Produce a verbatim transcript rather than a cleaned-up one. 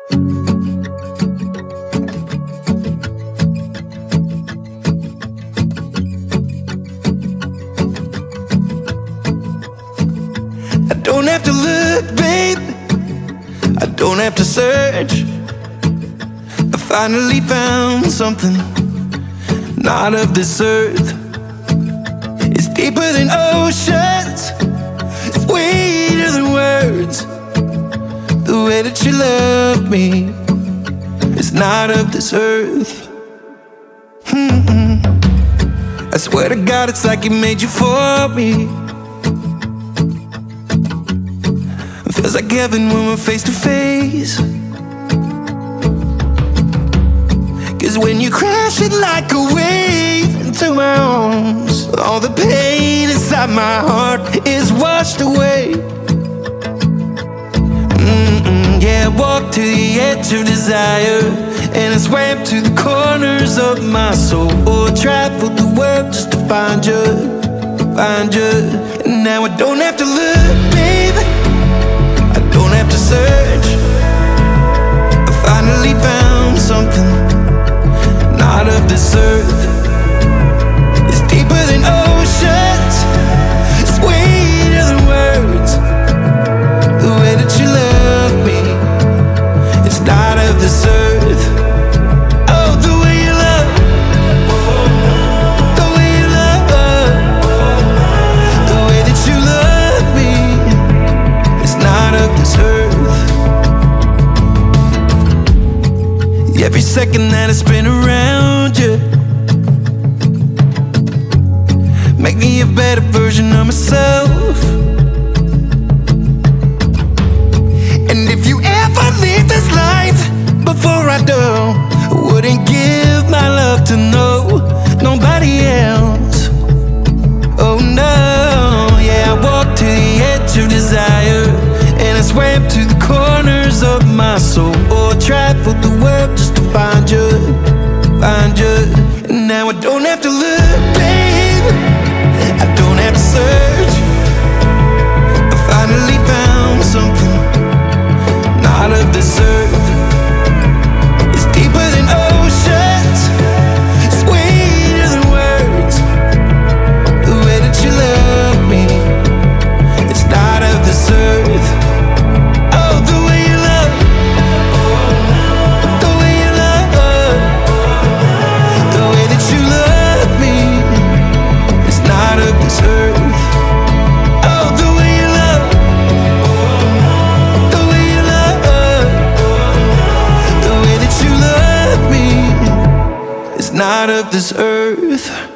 I don't have to look, babe, I don't have to search. I finally found something not of this earth. It's deeper than oceans, it's sweeter than words. The way that you love me is not of this earth. Mm-mm. I swear to God, it's like He made you for me. Feels like heaven when we're face to face. Cause when you crash it like a wave into my arms, all the pain inside my heart is washed away. Mm-mm, yeah, I walked to the edge of desire, and I swam to the corners of my soul. Oh, traveled the world just to find you, find you. And now I don't have to look, babe, I don't have to search. I finally found something not of this earth. It's deeper than oceans, sweeter than words. The way that you love me, it's not of this earth. Oh, the way you love, the way you love, the way that you love me, it's not of this earth. Every second that I spend around you make me a better version of myself. And if you ever leave this life before I do, I wouldn't give my love to no, nobody else. Oh no, yeah, I walked to the edge of desire, and I swam to the corners of my soul. Oh, I traveled the world just to find you, find you. And now I don't have to look, babe, I don't have to search. I finally found something not of this earth. It's deeper than oceans, sweeter than words. The way that you love me, it's not of this earth. Oh, the way you love, the way you love, the way that you love me, it's not of this earth. Oh, the way you love, the way you love, the way that you love me, it's not of this earth.